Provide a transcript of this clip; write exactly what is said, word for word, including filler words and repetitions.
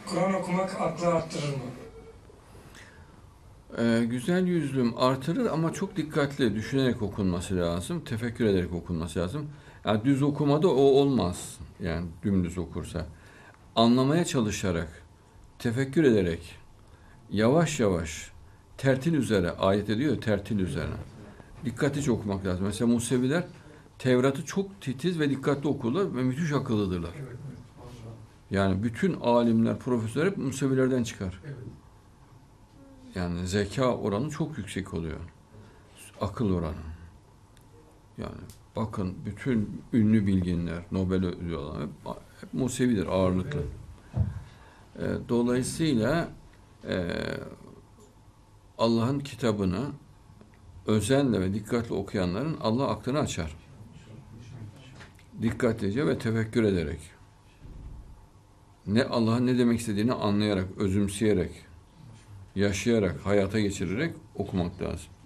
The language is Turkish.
Kur'an okumak aklı arttırır mı? Ee, güzel yüzlüm artırır ama çok dikkatli düşünerek okunması lazım. Tefekkür ederek okunması lazım. Yani düz okumada o olmaz. Yani dümdüz okursa. Anlamaya çalışarak, tefekkür ederek, yavaş yavaş, tertil üzere, ayet ediyor ya, tertil üzerine. Dikkatlice okumak lazım. Mesela Museviler Tevrat'ı çok titiz ve dikkatli okurlar ve müthiş akıllıdırlar. Yani bütün alimler, profesörler hep Musevilerden çıkar. Yani zeka oranı çok yüksek oluyor. Akıl oranı. Yani bakın bütün ünlü bilginler, Nobel ödülü alan hep, hep Musevidir ağırlıklı. E, dolayısıyla e, Allah'ın kitabını özenle ve dikkatli okuyanların Allah aklını açar. Dikkatlice ve tefekkür ederek. Ne Allah'ın ne demek istediğini anlayarak, özümseyerek, yaşayarak, hayata geçirerek okumak lazım.